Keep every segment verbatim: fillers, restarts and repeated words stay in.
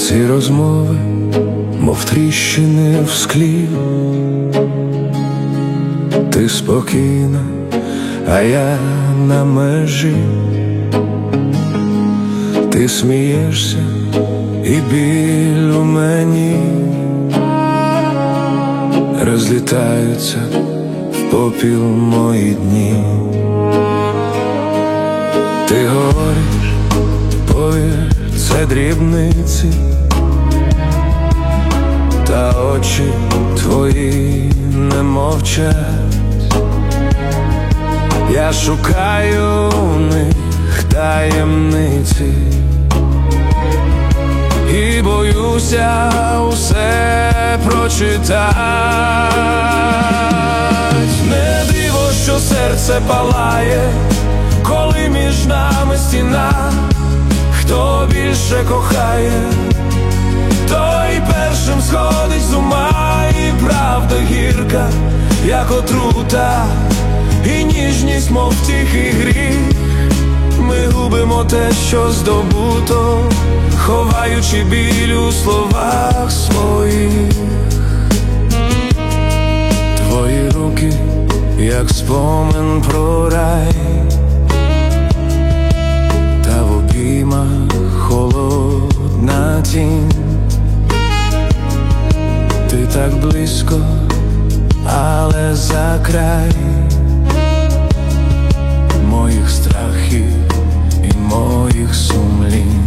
Ці розмови, мов тріщини в склі. Ти спокійна, а я на межі. Ти смієшся, і біль у мені. Розлітаються в попіл мої дні. Ти говориш, повір, це дрібниці, та очі твої не мовчать. Я шукаю в них таємниці і боюся усе прочитать. Не диво, що серце палає, коли між нами стіна. Хто більше кохає, той першим сходить з ума. І правда гірка, як отрута, і ніжність, мов тихий гріх. Ми губимо те, що здобуто, ховаючи біль у словах своїх. Твої руки, як спомин про рай, та в обіймах холодна тінь. Ти так близько, але за край моїх страхів і моїх сумлінь.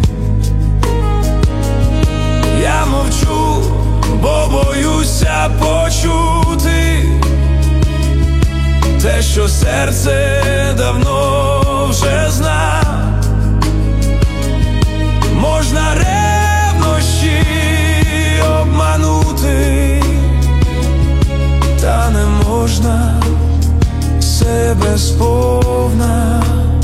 Я мовчу, бо боюся почути те, що серце давно вже зна. Можна ревнощі обманути, та не можна себе сповна.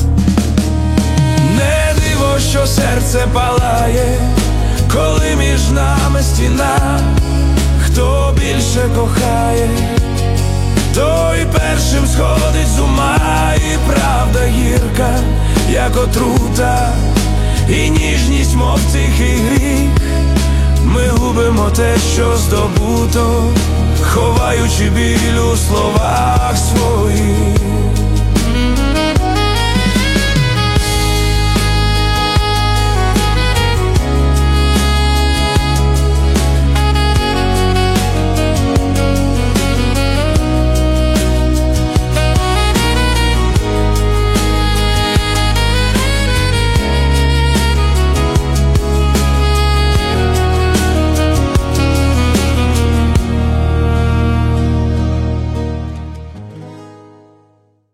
Не диво, що серце палає, коли між нами стіна. Хто більше кохає, той першим сходить з ума. І правда гірка, як отрута, і ніжність, мов тихий гріх. Ми губимо те, що здобуто, ховаючи біль у словах своїх.